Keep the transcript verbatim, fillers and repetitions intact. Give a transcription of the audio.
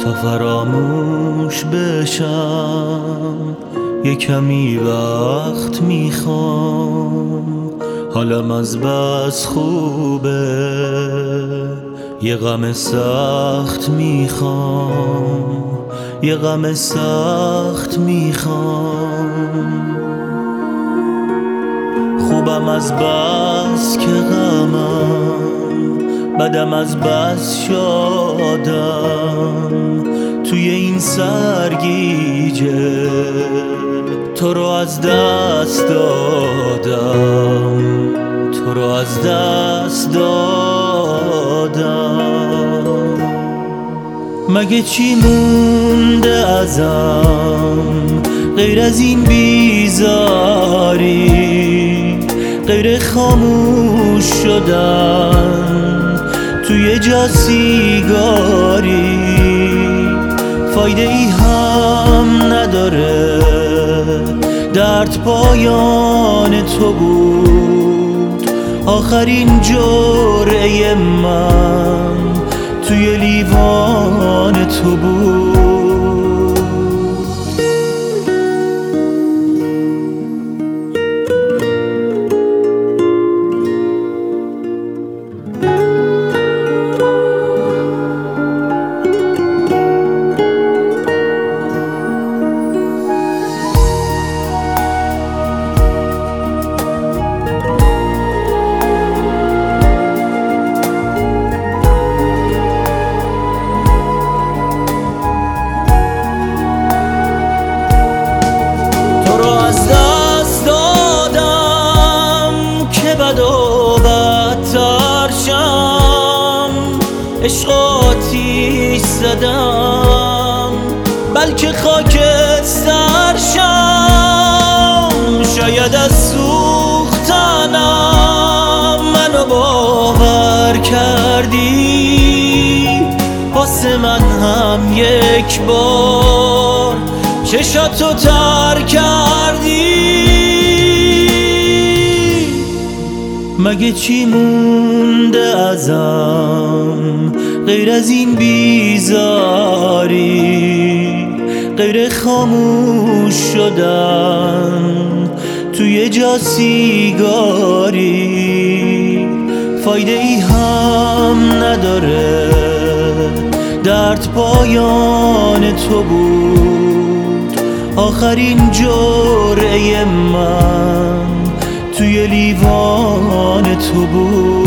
تا فراموش بشم، یه کمی وقت میخوام. حالم از بس خوبه، یه غم سخت میخوام، یه غم سخت میخوام. خوبم از بس که غمم، بدم از بس شادم. توی این سرگیجه تو رو از دست دادم، تو رو از دست دادم. مگه چی مونده ازم غیر از این بیزاری، غیر خاموش شدن توی جا سیگاری؟ فایده ای هم نداره، درد پایان تو بود. آخرین جرعه من توی لیوان تو بود. بد و بدتر شم، عشق آتیش زدم، بلکه خاکستر شم. شاید از سوختنم منو باور کردی، واسه من هم یک بار چشاتو تر کردی. مگه چی مونده ازم غیر از این بیزاری، غیر خاموش شدن توی جا سیگاری؟ فایده ای هم نداره، درد پایان تو بود. آخرین جرعه من توی لیوان تو بود.